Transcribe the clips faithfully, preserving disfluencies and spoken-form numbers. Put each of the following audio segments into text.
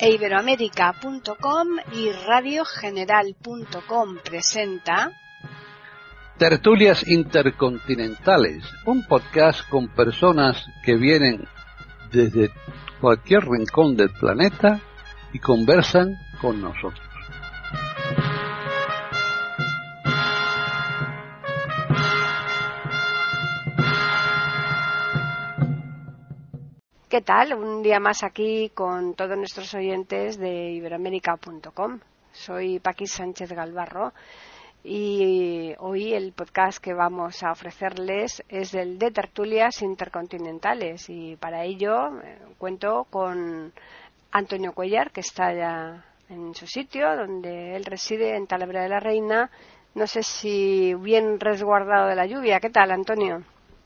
e iberoamérica punto com y radio general punto com presenta Tertulias Intercontinentales, un podcast con personas que vienen desde cualquier rincón del planeta y conversan con nosotros. ¿Qué tal? Un día más aquí con todos nuestros oyentes de iberoamérica punto com. Soy Paqui Sánchez Galvarro y hoy el podcast que vamos a ofrecerles es el de Tertulias Intercontinentales, y para ello eh, cuento con Antonio Cuellar, que está ya en su sitio donde él reside, en Talavera de la Reina. No sé si bien resguardado de la lluvia. ¿Qué tal, Antonio?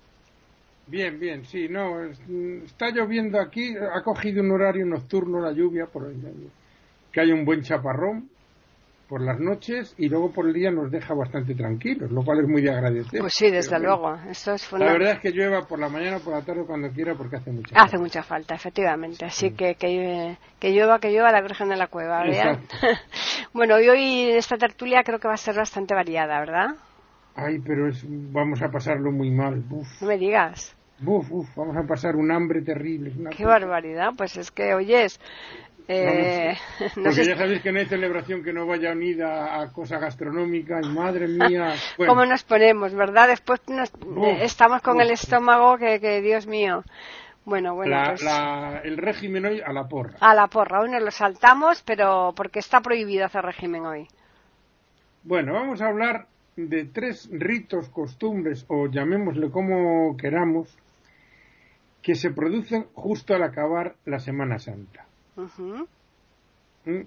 Bien, bien, sí, no, está lloviendo aquí, ha cogido un horario nocturno la lluvia, por que hay un buen chaparrón por las noches y luego por el día nos deja bastante tranquilos, lo cual es muy de agradecer. Pues sí, desde Pero, luego. bueno, Esto es la verdad es que llueva por la mañana o por la tarde cuando quiera, porque hace mucha hace falta. mucha falta, efectivamente. Así Sí. que, que que llueva, que llueva la Virgen de la Cueva, ¿verdad? Exacto. Bueno, y hoy esta tertulia creo que va a ser bastante variada, ¿verdad? Ay, pero es, vamos a pasarlo muy mal. Uf, No me digas. uf, uf, vamos a pasar un hambre terrible. Una Qué cosa. barbaridad. Pues es que, oyes, eh, Vamos, no porque sé ya sabéis que no hay celebración que no vaya unida a cosa gastronómica, y madre mía. Bueno, cómo nos ponemos, ¿verdad? Después nos, uf, eh, estamos con uf. el estómago que, que, Dios mío. Bueno, bueno, la, pues la, el régimen hoy a la porra. a la porra. Hoy nos lo saltamos, pero porque está prohibido hacer régimen hoy. Bueno, vamos a hablar de tres ritos, costumbres, o llamémosle como queramos, que se producen justo al acabar la Semana Santa. Uh-huh. ¿Mm?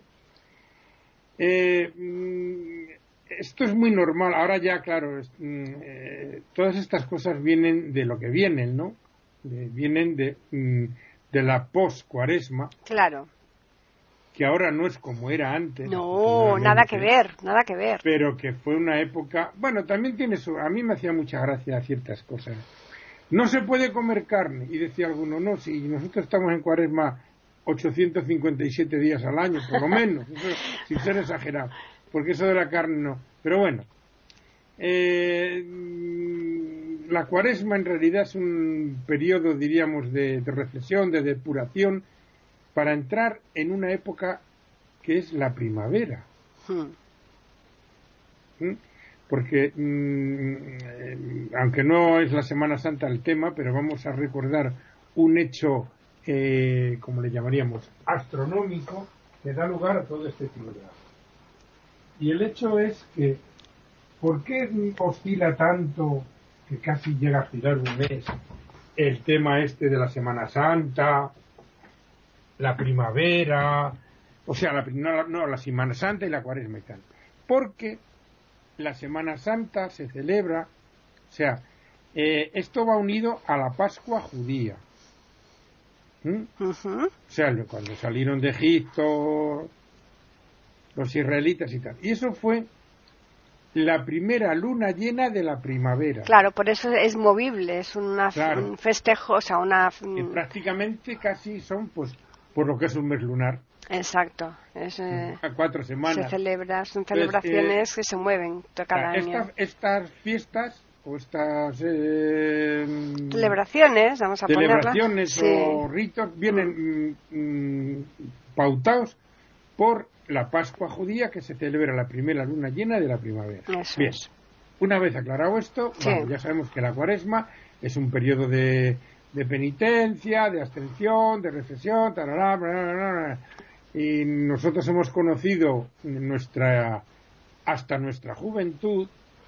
Eh, mm, esto es muy normal. Ahora ya, claro, es, mm, eh, todas estas cosas vienen de lo que vienen, ¿no? De, vienen de, mm, de la post-cuaresma. Claro. Que ahora no es como era antes. No, nada que ver, nada que ver. Pero que fue una época... Bueno, también tiene su... A mí me hacía mucha gracia ciertas cosas. No se puede comer carne. Y decía alguno, no, si nosotros estamos en cuaresma ochocientos cincuenta y siete días al año, por lo menos, eso, sin ser exagerado. Porque eso de la carne no. Pero bueno, eh, la cuaresma en realidad es un periodo, diríamos, de, de reflexión, de depuración, para entrar en una época que es la primavera. Hmm. ¿Mm? Porque, mmm, eh, aunque no es la Semana Santa el tema, pero vamos a recordar un hecho, eh, como le llamaríamos, astronómico, que da lugar a todo este programa. Y el hecho es que, ¿por qué oscila tanto, que casi llega a girar un mes, el tema este de la Semana Santa, la primavera, o sea, la, no, no, la Semana Santa y la Cuaresma y tal? Porque la Semana Santa se celebra, o sea, eh, esto va unido a la Pascua judía. ¿Mm? Uh-huh. O sea, cuando salieron de Egipto los israelitas y tal. Y eso fue la primera luna llena de la primavera. Claro, por eso es movible, es una, claro. un festejo, o sea, una... Que prácticamente casi son, pues, por lo que es un mes lunar. Exacto. Es, eh, a cuatro semanas. Se celebra, son celebraciones pues, eh, que se mueven cada esta, año. Estas fiestas, o estas... Eh, celebraciones, vamos a celebraciones ponerlas. o Sí. ritos vienen mm, mm, pautados por la Pascua judía, que se celebra la primera luna llena de la primavera. Eso Bien, es. una vez aclarado esto, Sí. vamos, ya sabemos que la Cuaresma es un periodo de, de penitencia, de abstención, de reflexión, tarará, bla, bla, bla, bla. Y nosotros hemos conocido nuestra hasta nuestra juventud,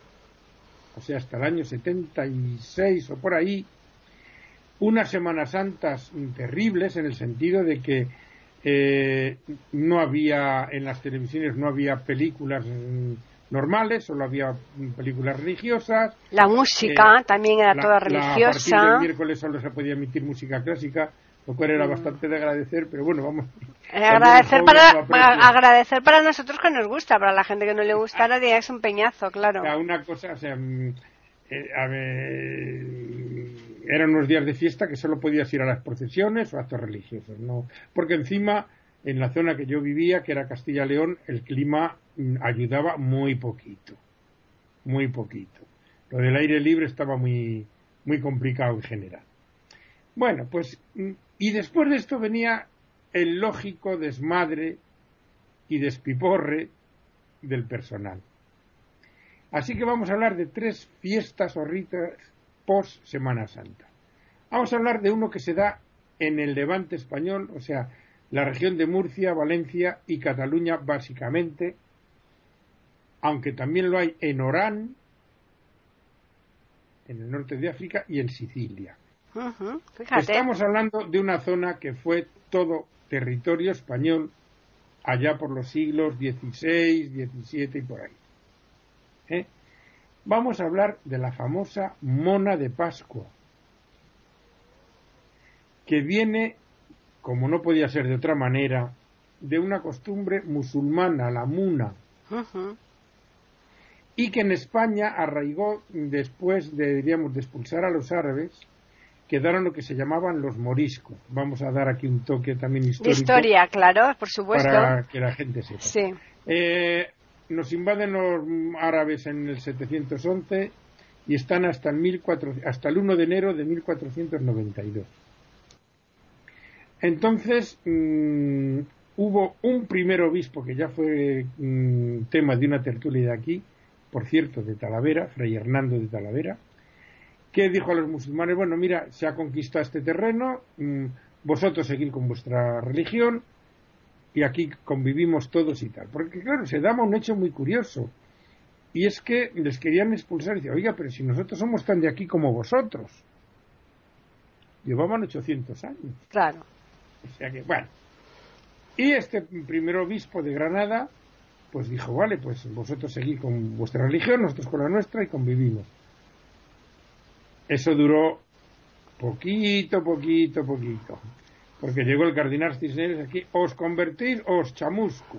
o sea, hasta el año setenta y seis o por ahí, unas Semanas Santas terribles, en el sentido de que eh, no había, en las televisiones no había películas mm, normales, solo había películas religiosas. La música eh, también era la, toda religiosa. La, a partir del miércoles solo se podía emitir música clásica, lo cual era mm. bastante de agradecer, pero bueno, vamos. Eh, agradecer para, para agradecer para nosotros, que nos gusta, para la gente que no le gustara es un peñazo, claro. O sea, una cosa, o sea, eh, a ver, eran unos días de fiesta que solo podías ir a las procesiones o actos religiosos, ¿no? Porque encima en la zona que yo vivía, que era Castilla-León, el clima ayudaba muy poquito, muy poquito. Lo del aire libre estaba muy, muy complicado en general. Bueno, pues, y después de esto venía el lógico desmadre y despiporre del personal. Así que vamos a hablar de tres fiestas o ritos post Semana Santa. Vamos a hablar de uno que se da en el Levante español, o sea, la región de Murcia, Valencia y Cataluña básicamente, aunque también lo hay en Orán, en el norte de África, y en Sicilia. Uh-huh, fíjate. Estamos hablando de una zona que fue todo territorio español allá por los siglos dieciséis, diecisiete y por ahí. ¿Eh? Vamos a hablar de la famosa mona de Pascua, que viene, como no podía ser de otra manera, de una costumbre musulmana, la muna, uh-huh. y que en España arraigó después de, diríamos, de expulsar a los árabes, quedaron lo que se llamaban los moriscos. Vamos a dar aquí un toque también histórico. De historia, claro, por supuesto. Para que la gente sepa. Sí. Eh, nos invaden los árabes en el setecientos once y están hasta el, mil cuatrocientos, hasta el uno de enero de mil cuatrocientos noventa y dos. Entonces, mmm, hubo un primer obispo que ya fue mmm, tema de una tertulia de aquí, por cierto, de Talavera, Fray Hernando de Talavera, que dijo a los musulmanes, bueno, mira, se ha conquistado este terreno, mmm, vosotros seguid con vuestra religión y aquí convivimos todos y tal. Porque claro, se daba un hecho muy curioso, y es que les querían expulsar y decían, oiga, pero si nosotros somos tan de aquí como vosotros. Llevaban ochocientos años. Claro. O sea que, bueno. Y este primer obispo de Granada, pues dijo, vale, pues vosotros seguid con vuestra religión, nosotros con la nuestra y convivimos. Eso duró poquito, poquito, poquito. Porque llegó el cardenal Cisneros aquí, os convertís o os chamusco.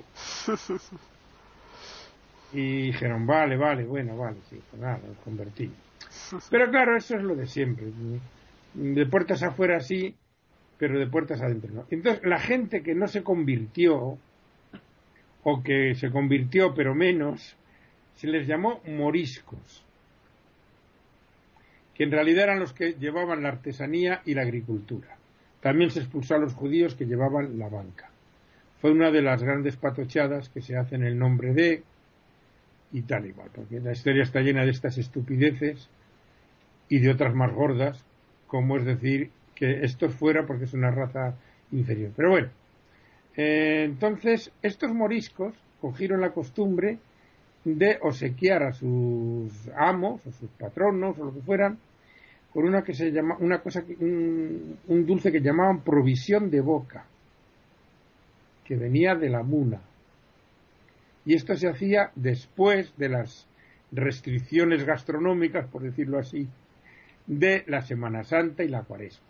Y dijeron, vale, vale, bueno, vale, sí, pues nada, os convertí. Pero claro, eso es lo de siempre. De puertas afuera sí, pero de puertas adentro no. Entonces, la gente que no se convirtió, o que se convirtió pero menos, se les llamó moriscos, que en realidad eran los que llevaban la artesanía y la agricultura. También se expulsó a los judíos que llevaban la banca. Fue una de las grandes patochadas que se hacen el nombre de y tal igual, porque la historia está llena de estas estupideces y de otras más gordas, como es decir que esto fuera porque es una raza inferior. Pero bueno, eh, entonces estos moriscos cogieron la costumbre de obsequiar a sus amos o sus patronos o lo que fueran con una que se llama una cosa que, un, un dulce que llamaban provisión de boca, que venía de la muna, y esto se hacía después de las restricciones gastronómicas, por decirlo así, de la Semana Santa y la Cuaresma.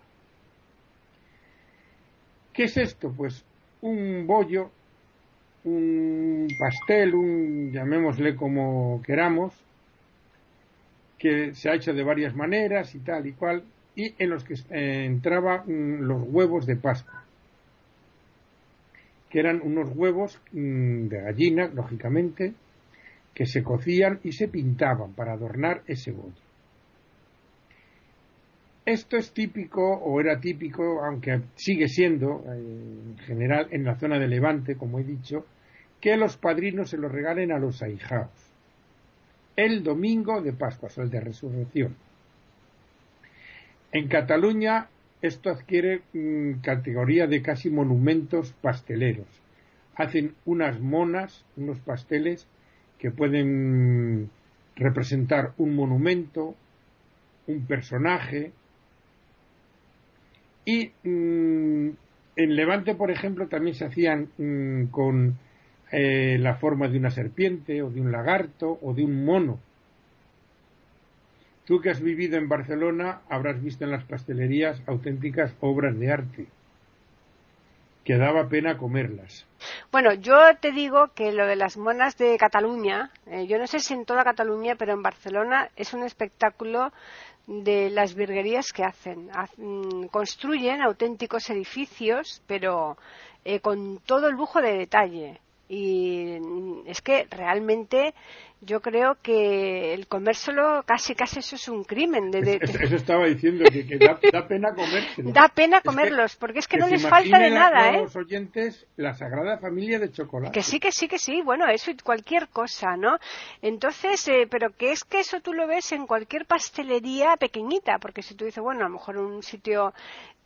¿Qué es esto? Pues un bollo, un pastel, un llamémosle como queramos, que se ha hecho de varias maneras y tal y cual, y en los que eh, entraban los huevos de Pascua, que eran unos huevos mmm, de gallina, lógicamente, que se cocían y se pintaban para adornar ese bollo. Esto es típico, o era típico, aunque sigue siendo, eh, en general, en la zona de Levante, como he dicho, que los padrinos se los regalen a los ahijados el domingo de Pascua, o sea, el de Resurrección. En Cataluña esto adquiere mmm, categoría de casi monumentos pasteleros. Hacen unas monas, unos pasteles que pueden representar un monumento, un personaje. Y mmm, en Levante, por ejemplo, también se hacían mmm, con eh, la forma de una serpiente o de un lagarto o de un mono. Tú que has vivido en Barcelona habrás visto en las pastelerías auténticas obras de arte. que daba pena comerlas. Bueno, yo te digo que lo de las monas de Cataluña, eh, yo no sé si en toda Cataluña, pero en Barcelona es un espectáculo de las virguerías que hacen. Hacen construyen auténticos edificios, pero eh, con todo el lujo de detalle. Y es que realmente yo creo que el comérselo casi casi eso es un crimen. De, de, eso, eso estaba diciendo, que, que da, da pena comérselo. Da pena comerlos, es que, porque es que, que no les falta de nada, ¿eh? Los oyentes, la Sagrada Familia de chocolate. Que sí, que sí, que sí, bueno, eso y cualquier cosa, ¿no? Entonces, eh, pero que es que eso tú lo ves en cualquier pastelería pequeñita, porque si tú dices, bueno, a lo mejor un sitio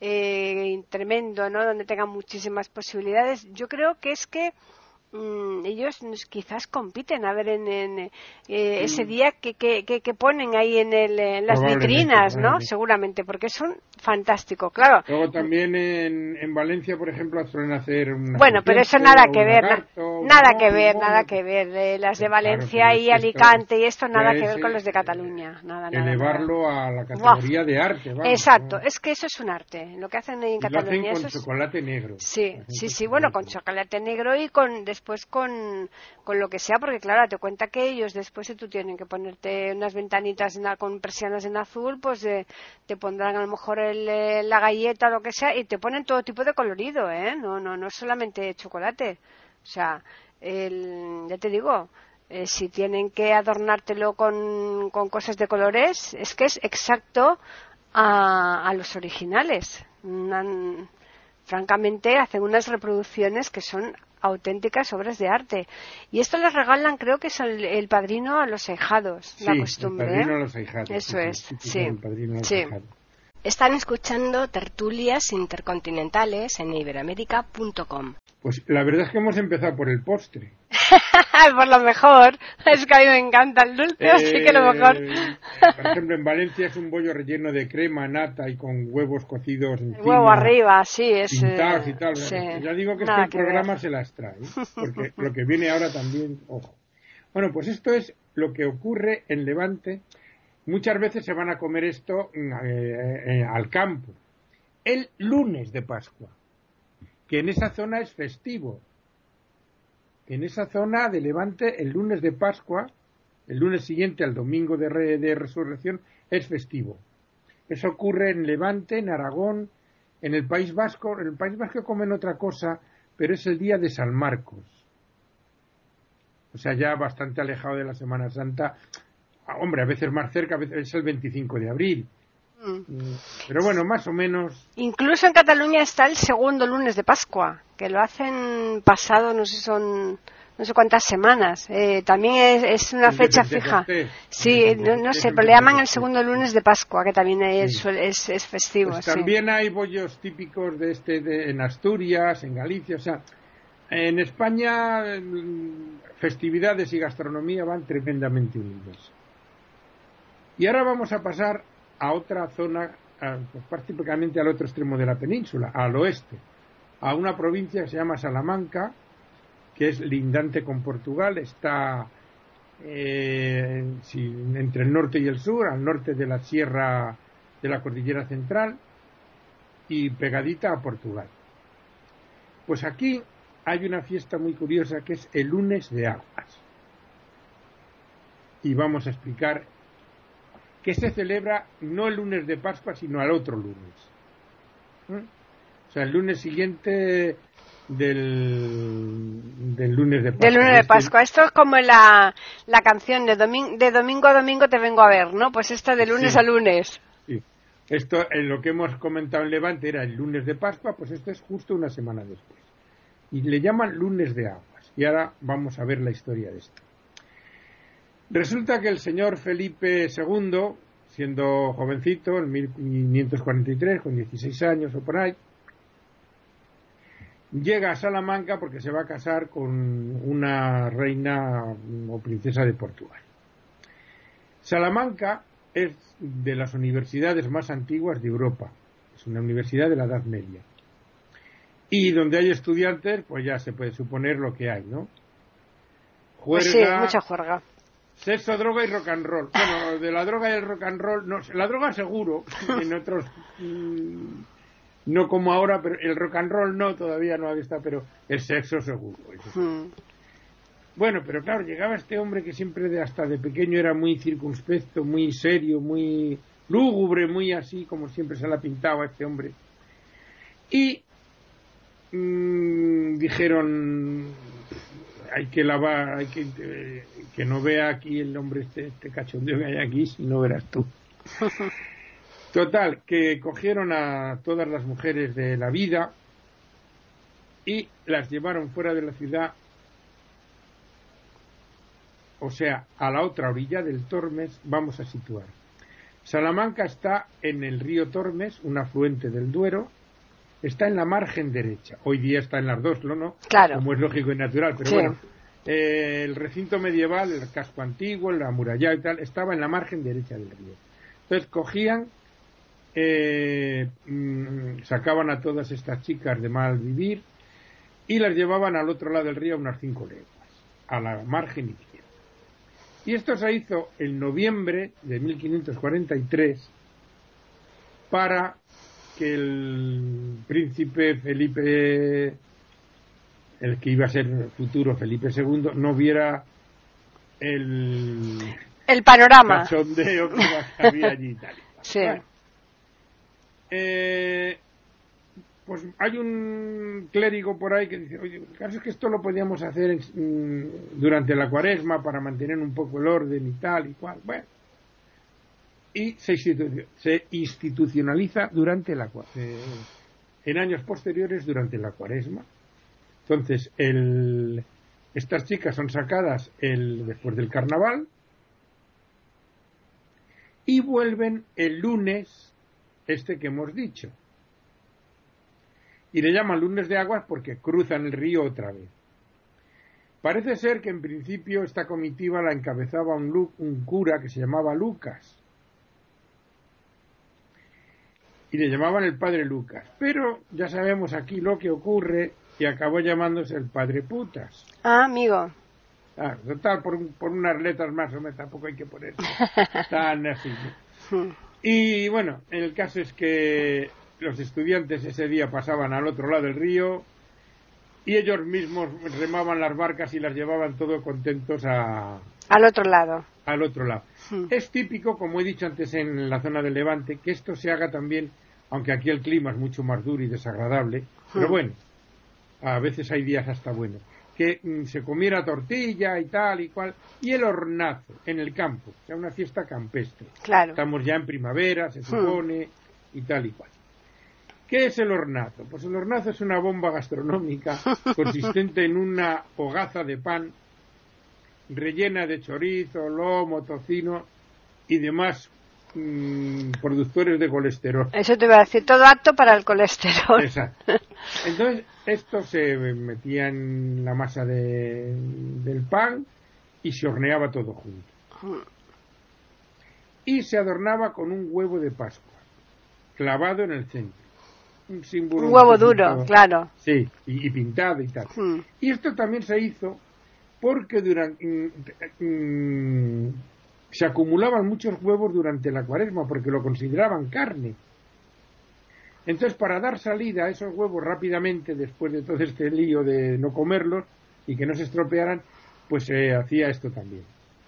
eh, tremendo, ¿no? Donde tengan muchísimas posibilidades, yo creo que es que Mm, ellos quizás compiten a ver en, en eh, ese día que, que, que, que ponen ahí en, el, en las vitrinas, ¿no? Seguramente, porque son fantásticos, claro. Luego también en, en Valencia, por ejemplo, suelen hacer una bueno, pero eso nada que ver, lagarto, nada no, que ver, no, nada no. que ver. Eh, las de Claro, Valencia y Alicante esto, y esto nada que ver con los de Cataluña, nada, nada. Elevarlo nada. a la categoría Uf. de arte, vamos. Exacto, ¿no? Es que eso es un arte. Lo que hacen ahí en y Cataluña lo hacen con eso chocolate negro. Sí, sí, sí, bueno, con chocolate negro y con después con, con lo que sea, porque claro, te cuenta que ellos después si tú tienen que ponerte unas ventanitas en, con persianas en azul, pues eh, te pondrán a lo mejor el, eh, la galleta o lo que sea y te ponen todo tipo de colorido, ¿eh? No, no, no solamente chocolate. O sea, el, ya te digo, eh, si tienen que adornártelo con, con cosas de colores, es que es exacto a, a los originales. Una, francamente hacen unas reproducciones que son auténticas obras de arte. Y esto les regalan, creo que es el, el padrino a los ahijados, sí, la costumbre. El padrino ¿eh? a los ahijados. Eso sí, es, sí. sí. El padrino a los sí. ahijados. Están escuchando tertulias intercontinentales en iberamérica punto com. Pues la verdad es que hemos empezado por el postre. Por lo mejor. Es que a mí me encanta el dulce, eh, así que lo mejor. Por ejemplo, en Valencia es un bollo relleno de crema, nata y con huevos cocidos encima. Huevo arriba, sí. Es, pintados y tal. Sí. Ya digo que Nada este que programa ver. se las trae. Porque lo que viene ahora también, ojo. Bueno, pues esto es lo que ocurre en Levante. Muchas veces se van a comer esto eh, eh, al campo. El lunes de Pascua. Que en esa zona es festivo. En esa zona de Levante, el lunes de Pascua, el lunes siguiente al domingo de, re, de Resurrección, es festivo. Eso ocurre en Levante, en Aragón, en el País Vasco. En el País Vasco comen otra cosa, pero es el día de San Marcos. O sea, ya bastante alejado de la Semana Santa. Hombre, a veces más cerca, a veces es el veinticinco de abril. Pero bueno, más o menos. Incluso en Cataluña está el segundo lunes de Pascua, que lo hacen pasado, no sé, son no sé cuántas semanas. Eh, también es, es una fecha fija. Sí, no, no sé, pero le llaman el segundo lunes de Pascua, que también es, sí. es, es festivo. Pues sí. También hay bollos típicos de este de, en Asturias, en Galicia, o sea, en España festividades y gastronomía van tremendamente unidos. Y ahora vamos a pasar a otra zona, a, pues prácticamente al otro extremo de la península, al oeste, a una provincia que se llama Salamanca, que es lindante con Portugal, está eh, sí, entre el norte y el sur, al norte de la sierra de la Cordillera Central y pegadita a Portugal. Pues aquí hay una fiesta muy curiosa que es el lunes de aguas. Y vamos a explicar que se celebra no el lunes de Pascua, sino al otro lunes. ¿Eh? O sea, el lunes siguiente del, del lunes de Pascua. Del lunes de Pascua. Esto es como la, la canción de, domin, de domingo a domingo te vengo a ver, ¿no? Pues esta de lunes sí. a lunes. Sí. Esto, en lo que hemos comentado en Levante, era el lunes de Pascua, pues esto es justo una semana después. Y le llaman lunes de aguas. Y ahora vamos a ver la historia de esto. Resulta que el señor Felipe segundo, siendo jovencito, en mil quinientos cuarenta y tres, con dieciséis años o por ahí, llega a Salamanca porque se va a casar con una reina o princesa de Portugal. Salamanca es de las universidades más antiguas de Europa. Es una universidad de la Edad Media. Y donde hay estudiantes, pues ya se puede suponer lo que hay, ¿no? Juerga, pues sí, mucha juerga. Sexo, droga y rock and roll. Bueno, de la droga y el rock and roll, no, la droga seguro, en otros, no como ahora, pero el rock and roll no, todavía no había estado, pero el sexo seguro. Eso sí. mm. Bueno, pero claro, llegaba este hombre que siempre de, hasta de pequeño era muy circunspecto, muy serio, muy lúgubre, muy así, como siempre se la pintaba este hombre. Y mmm, dijeron, hay que lavar, hay que eh, que no vea aquí el hombre este, este cachondeo que hay aquí, si no verás tú. Total, que cogieron a todas las mujeres de la vida y las llevaron fuera de la ciudad, o sea, a la otra orilla del Tormes. Vamos a situar. Salamanca está en el río Tormes, un afluente del Duero, está en la margen derecha. Hoy día está en las dos, ¿no? Claro. Como es lógico y natural, pero sí. bueno, eh, el recinto medieval, el casco antiguo, el amurallado y tal, estaba en la margen derecha del río. Entonces cogían, eh, mmm, sacaban a todas estas chicas de mal vivir y las llevaban al otro lado del río a unas cinco leguas, a la margen izquierda. Y esto se hizo en noviembre de mil quinientos cuarenta y tres para que el príncipe Felipe, el que iba a ser el futuro Felipe segundo, no viera el, el panorama cachondeo que había allí y tal. Sí. Bueno, eh, pues hay un clérigo por ahí que dice, oye, el caso es que esto lo podíamos hacer en, durante la cuaresma para mantener un poco el orden y tal y cual. Bueno, y se, institu- se institucionaliza durante la eh, en años posteriores durante la cuaresma. Entonces, el, estas chicas son sacadas el, después del carnaval y vuelven el lunes este que hemos dicho. Y le llaman lunes de aguas porque cruzan el río otra vez. Parece ser que en principio esta comitiva la encabezaba un, lu- un cura que se llamaba Lucas. Y le llamaban el padre Lucas. Pero ya sabemos aquí lo que ocurre y acabó llamándose el padre Putas. Ah, amigo. Ah, total, por, por unas letras más o menos, tampoco hay que ponerse tan así. Y bueno, el caso es que los estudiantes ese día pasaban al otro lado del río y ellos mismos remaban las barcas y las llevaban todos contentos a, al otro lado. Al otro lado. Hmm. Es típico, como he dicho antes en la zona del Levante, que esto se haga también, aunque aquí el clima es mucho más duro y desagradable, hmm. pero bueno, a veces hay días hasta buenos, que mm, se comiera tortilla y tal y cual, y el hornazo en el campo, o sea, una fiesta campestre. Claro. Estamos ya en primavera, se supone, hmm. y tal y cual. ¿Qué es el hornazo? Pues el hornazo es una bomba gastronómica consistente en una hogaza de pan rellena de chorizo, lomo, tocino y demás mmm, productores de colesterol. Eso te iba a decir, todo apto para el colesterol. Exacto. Entonces, esto se metía en la masa de, del pan y se horneaba todo junto. Y se adornaba con un huevo de Pascua, clavado en el centro. Un símbolo. Un huevo un duro, pintado, claro. Sí, y, y pintado y tal. Hmm. Y esto también se hizo porque durante, mm, mm, se acumulaban muchos huevos durante la cuaresma porque lo consideraban carne. Entonces, para dar salida a esos huevos rápidamente, después de todo este lío de no comerlos y que no se estropearan, pues se eh, hacía esto también.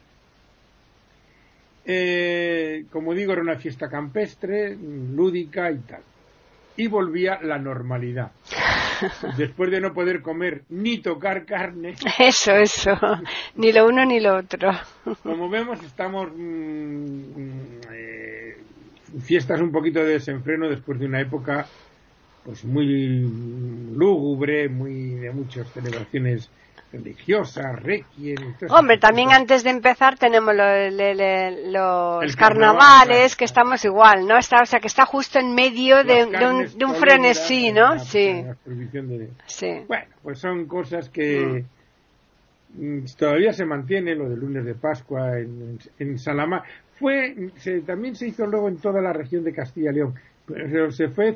Eh, como digo, era una fiesta campestre, lúdica y tal. Y volvía la normalidad. Después de no poder comer ni tocar carne. Eso, eso. Ni lo uno ni lo otro. Como vemos, estamos mmm, eh, fiestas un poquito de desenfreno después de una época pues muy lúgubre, muy de muchas celebraciones religiosas, requiem. Hombre, también cosas. Antes de empezar tenemos lo, le, le, los el carnavales, carnaval, que estamos igual, ¿no? Está, o sea, que está justo en medio de, de, un, de un frenesí, ¿no? La, sí. La de... sí. Bueno, pues son cosas que mm. todavía se mantiene, lo del lunes de Pascua en, en Salamanca. Fue, se, también se hizo luego en toda la región de Castilla y León, pero se fue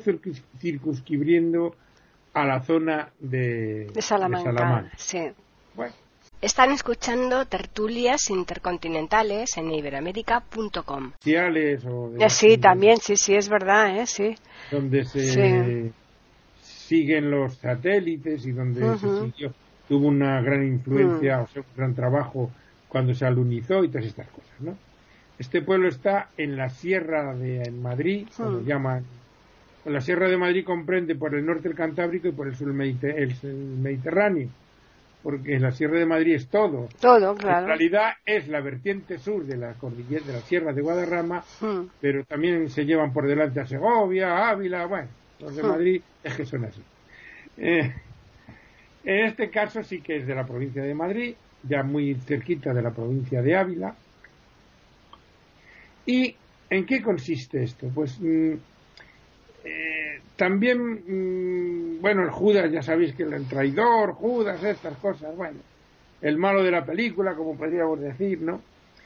circunscribiendo a la zona de, de Salamanca. De Salamanca. Sí. Bueno. Están escuchando tertulias intercontinentales en iberoamérica punto com. O de sí, también, sí, sí, es verdad, ¿eh? Sí. Donde se sí. siguen los satélites y donde uh-huh. se siguió, tuvo una gran influencia, uh-huh. o sea, un gran trabajo cuando se alunizó y todas estas cosas, ¿no? Este pueblo está en la Sierra de Madrid, uh-huh. como llaman. La Sierra de Madrid comprende por el norte el Cantábrico y por el sur el, Mediter- el, el Mediterráneo. Porque la Sierra de Madrid es todo. Todo, claro. En realidad es la vertiente sur de la cordillera de la Sierra de Guadarrama, hmm. pero también se llevan por delante a Segovia, Ávila, bueno, los de hmm. Madrid es que son así. Eh, en este caso sí que es de la provincia de Madrid, ya muy cerquita de la provincia de Ávila. ¿Y en qué consiste esto? Pues mmm, eh, también, mmm, bueno, el Judas, ya sabéis que el traidor, Judas, estas cosas, bueno, el malo de la película, como podríamos decir, ¿no?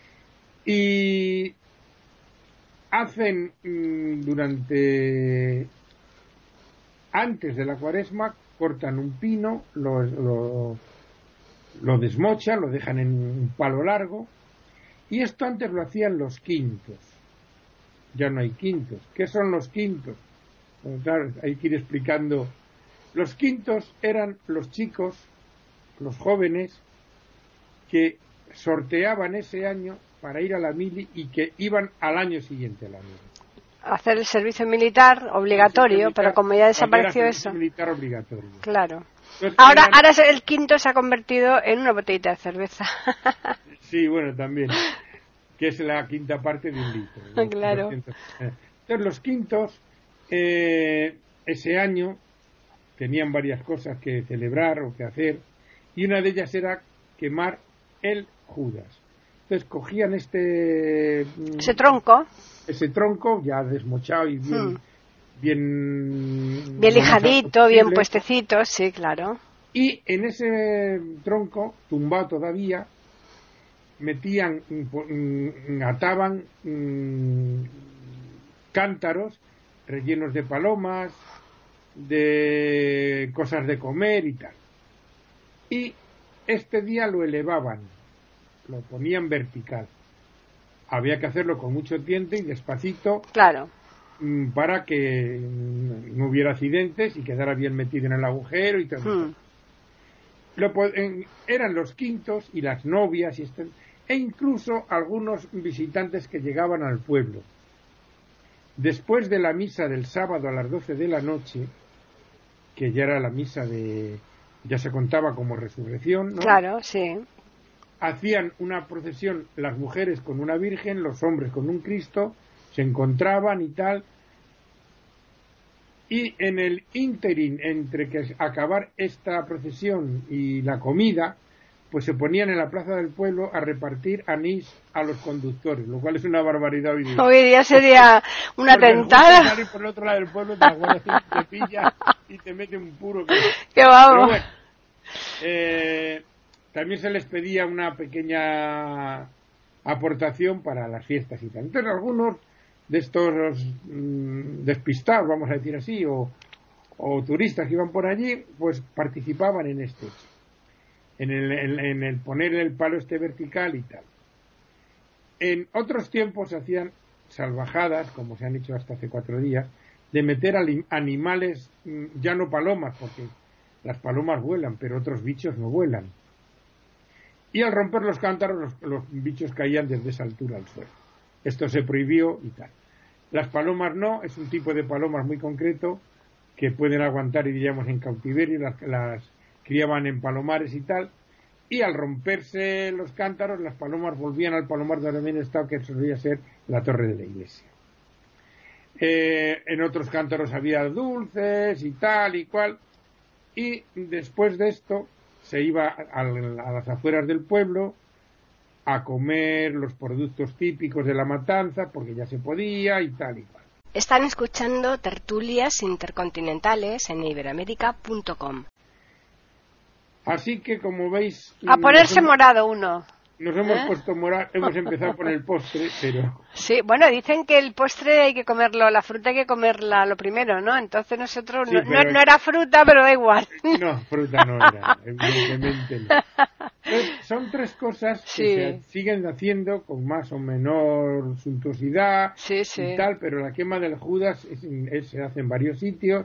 Y hacen mmm, durante, antes de la Cuaresma, cortan un pino, lo, lo, lo desmochan, lo dejan en un palo largo, y esto antes lo hacían los quintos. Ya no hay quintos. ¿Qué son los quintos? Bueno, claro, hay que ir explicando. Los quintos eran los chicos, los jóvenes, que sorteaban ese año para ir a la mili y que iban al año siguiente a la mili. Hacer el servicio militar obligatorio, militar, pero como ya desapareció eso. Militar obligatorio. Claro. Entonces, ahora, eran... ahora el quinto se ha convertido en una botellita de cerveza. Sí, bueno, también. Que es la quinta parte de un litro. ¿No? Claro. doscientos. Entonces los quintos, eh, ese año, tenían varias cosas que celebrar o que hacer, y una de ellas era quemar el Judas. Entonces cogían este... Ese tronco. Ese tronco, ya desmochado y bien... Hmm. Bien, bien lijadito, bien puestecito, sí, claro. Y en ese tronco, tumbado todavía, metían, ataban mmm, cántaros rellenos de palomas, de cosas de comer y tal. Y este día lo elevaban, lo ponían vertical. Había que hacerlo con mucho tiento y despacito. Claro. Para que no hubiera accidentes y quedara bien metido en el agujero y todo. Hmm. Lo, en, eran los quintos y las novias y este, e incluso algunos visitantes que llegaban al pueblo. Después de la misa del sábado a las doce de la noche, que ya era la misa de... ya se contaba como resurrección, ¿no? Claro, sí. Hacían una procesión las mujeres con una virgen, los hombres con un Cristo, se encontraban y tal, y en el ínterin entre que acabar esta procesión y la comida, pues se ponían en la plaza del pueblo a repartir anís a los conductores, lo cual es una barbaridad hoy día. Hoy día sería una tentada. Porque por el otro lado del pueblo te, aguardas, te pilla y te mete un puro que... ¡Qué vamos! Pero bueno, eh, también se les pedía una pequeña aportación para las fiestas y tal. Entonces algunos de estos mmm, despistados, vamos a decir así, o, o turistas que iban por allí, pues participaban en este hecho, en el, en, en el poner el palo este vertical y tal. En otros tiempos se hacían salvajadas, como se han hecho hasta hace cuatro días, de meter animales, ya no palomas, porque las palomas vuelan, pero otros bichos no vuelan. Y al romper los cántaros, los, los bichos caían desde esa altura al suelo. Esto se prohibió y tal. Las palomas no, es un tipo de palomas muy concreto que pueden aguantar, y diríamos, en cautiverio, las, las criaban en palomares y tal, y al romperse los cántaros, las palomas volvían al palomar de también estado, que solía ser la torre de la iglesia. Eh, en otros cántaros había dulces y tal y cual, y después de esto se iba a, a las afueras del pueblo a comer los productos típicos de la matanza, porque ya se podía y tal y cual. Están escuchando tertulias intercontinentales en iberoamérica punto com. Así que, como veis... A ponerse hemos, morado uno. Nos hemos ¿Eh? puesto morado, hemos empezado por el postre, pero... Sí, bueno, dicen que el postre hay que comerlo, la fruta hay que comerla lo primero, ¿no? Entonces nosotros... Sí, no, no, no era fruta, pero da igual. No, fruta no era, evidentemente no. Entonces, son tres cosas Sí. que se siguen haciendo con más o menor suntuosidad Sí, sí. y tal, pero la quema del Judas es- es- se hace en varios sitios,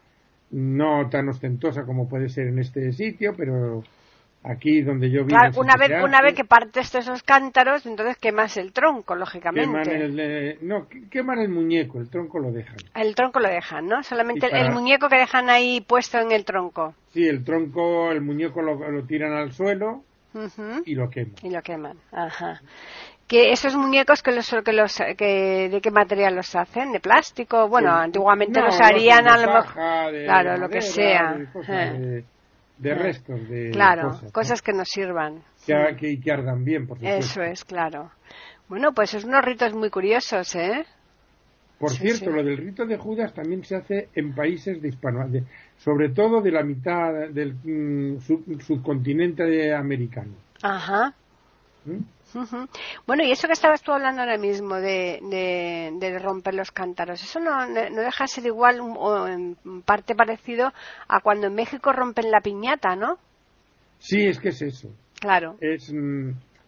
no tan ostentosa como puede ser en este sitio, pero aquí donde yo vivo Claro, sí una que vez, se una hace. vez que partes de esos cántaros, entonces quemas el tronco, Queman lógicamente. el, eh, no, queman el muñeco, el tronco lo dejan. El tronco lo dejan, ¿no? Solamente Y el, el para- muñeco que dejan ahí puesto en el tronco. Sí, el tronco, el muñeco lo, lo tiran al suelo Ujú. y lo queman. Y lo queman. Ajá. Que esos muñecos que los que los que de qué material los hacen, de plástico, bueno, Pues, antiguamente no, los lo harían hacen a de lo mejor, paja, de claro, lo madera, que sea, de cosas, eh. de, de Eh. restos, de claro, cosas, ¿no? cosas que nos sirvan. que, que, que ardan bien, por supuesto. Eso es, claro. Bueno, pues es unos ritos muy curiosos, ¿eh? Por Sí, cierto, sí. lo del rito de Judas también se hace en países de hispano, de- sobre todo de la mitad del mm, sub- subcontinente americano. Ajá. ¿Mm? Ujú. Bueno, y eso que estabas tú hablando ahora mismo de, de, de romper los cántaros, eso no, no deja de ser igual un- o en parte parecido a cuando en México rompen la piñata, ¿no? Sí, es que es eso. Claro. Es mm,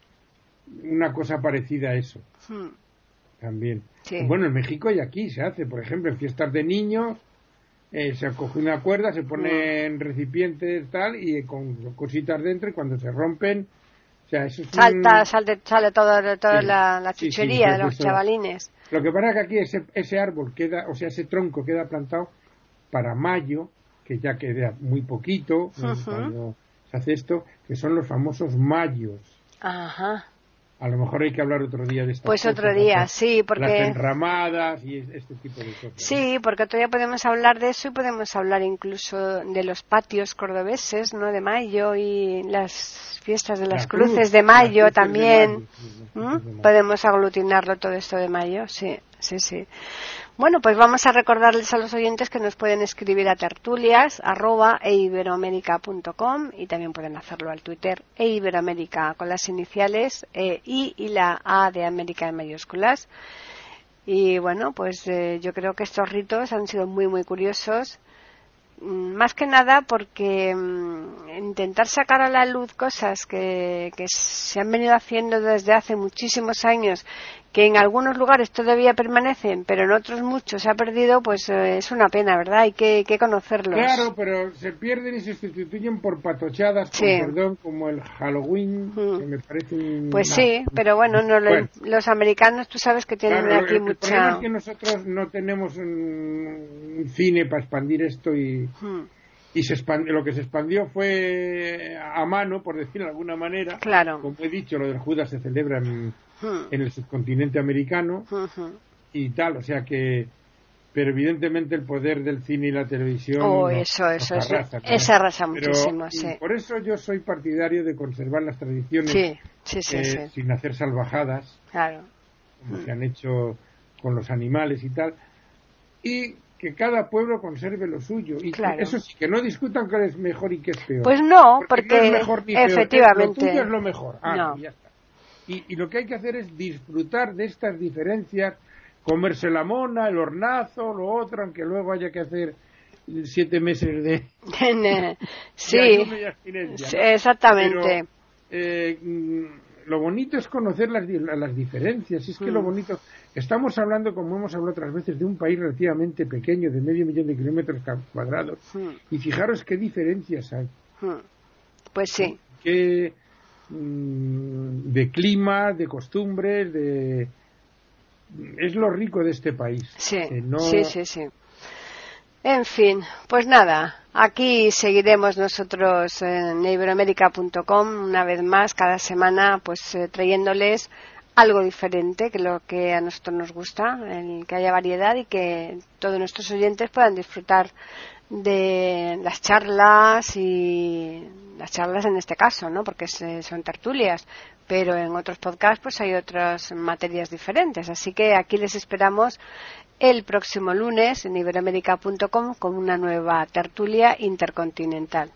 una cosa parecida a eso Mm. también. Sí. Bueno, en México y aquí se hace, por ejemplo, en fiestas de niños, eh, se coge una cuerda, se pone en recipientes tal y con cositas dentro y cuando se rompen, o sea, eso es un- Salta, sale, sale todo, toda Sí, la, la sí, sí, chuchería de pues los eso. chavalines. Lo que pasa es que aquí ese, ese árbol queda, o sea, ese tronco queda plantado para mayo, que ya queda muy poquito, ¿no? Ujú. Cuando se hace esto, que son los famosos mayos. Ajá. A lo mejor hay que hablar otro día de estas Pues cosas, otro día, las- sí, porque... Las enramadas y es- este tipo de cosas. ¿no? Sí, porque otro día podemos hablar de eso y podemos hablar incluso de los patios cordobeses, ¿no? De mayo y las fiestas de las La cruz, cruces de las mayo cruces de también. mayo, sí, las ¿Mm? cruces de mayo. Podemos aglutinarlo todo esto de mayo, sí, sí, sí. Bueno, pues vamos a recordarles a los oyentes que nos pueden escribir a tertulias arroba eiberoamerica.com y también pueden hacerlo al Twitter eiberoamerica con las iniciales eh, I y la A de América en mayúsculas. Y bueno, pues eh, yo creo que estos ritos han sido muy, muy curiosos. Mm, Más que nada porque mm, intentar sacar a la luz cosas que, que se han venido haciendo desde hace muchísimos años, que en algunos lugares todavía permanecen, pero en otros muchos se ha perdido, pues eh, es una pena, ¿verdad? Hay que, hay que conocerlos. Claro, pero se pierden y se sustituyen por patochadas, con Sí. perdón, como el Halloween, Mm. que me parece un... Pues nah. sí, pero bueno, no lo- Bueno. los americanos tú sabes que tienen Claro, aquí el, el problema mucha... es que nosotros no tenemos un, un cine para expandir esto y, Mm, y se expand- lo que se expandió fue a mano, por decirlo de alguna manera. Claro. Como he dicho, lo del Judas se celebra en, mm, en el subcontinente americano ujú. y tal, o sea que... Pero evidentemente el poder del cine y la televisión Oh, nos- eso, eso, nos eso. arrasa, ¿no? Eso arrasa Pero, muchísimo, y sí. por eso yo soy partidario de conservar las tradiciones Sí, sí, sí, eh, sí. sin hacer salvajadas, Claro. como Mm. se han hecho con los animales y tal, y que cada pueblo conserve lo suyo. Y Claro. eso sí, que no discutan qué es mejor y qué es peor. Pues no, porque, no es mejor ni peor, efectivamente. lo tuyo es lo mejor. Ah, No. y ya está. Y, y lo que hay que hacer es disfrutar de estas diferencias, comerse la mona, el hornazo, lo otro, aunque luego haya que hacer siete meses de, Sí, de ayuno y abstinencia, sí, ¿no? exactamente. Pero, eh, mm, lo bonito es conocer las, di- las diferencias. Es que Mm. lo bonito. Estamos hablando, como hemos hablado otras veces, de un país relativamente pequeño, de medio millón de kilómetros ca- cuadrados. Mm, Y fijaros qué diferencias hay. mm. Pues sí, Qué, mm, de clima, de costumbres, de. Es lo rico de este país. sí, que no- sí, sí, sí. En fin, pues nada, aquí seguiremos nosotros en iberoamerica punto com una vez más cada semana, pues eh, trayéndoles algo diferente, que lo que a nosotros nos gusta, el que haya variedad y que todos nuestros oyentes puedan disfrutar de las charlas y las charlas en este caso, ¿no? Porque se- son tertulias, pero en otros podcasts pues hay otras materias diferentes, así que aquí les esperamos el próximo lunes en iberoamerica punto com con una nueva tertulia intercontinental.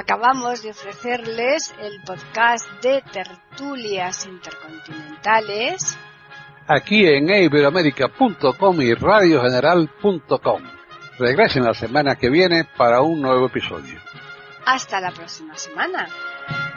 acabamos de ofrecerles el podcast de Tertulias Intercontinentales aquí en iberoamerica punto com y radio general punto com. Regresen la semana que viene para un nuevo episodio. Hasta la próxima semana.